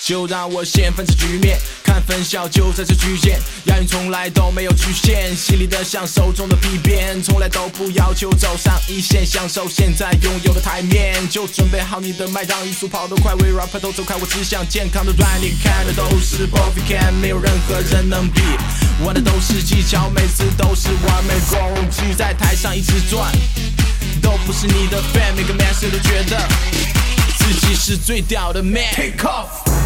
就让我掀翻这局面，看分晓就在这局间，押韵从来都没有局限，心里的享受中的批变，从来都不要求走上一线，享受现在拥有的台面，就准备好你的麦，让语速跑得快，为 rapper 都走开，我只想健康的 rap， 你看的都是 Bobby Can， 没有任何人能比，玩的都是技巧，每次都是完美攻击，在台上一直转，都不是你的 fan， 每个 man 谁都觉得自己是最屌的 man。Take off。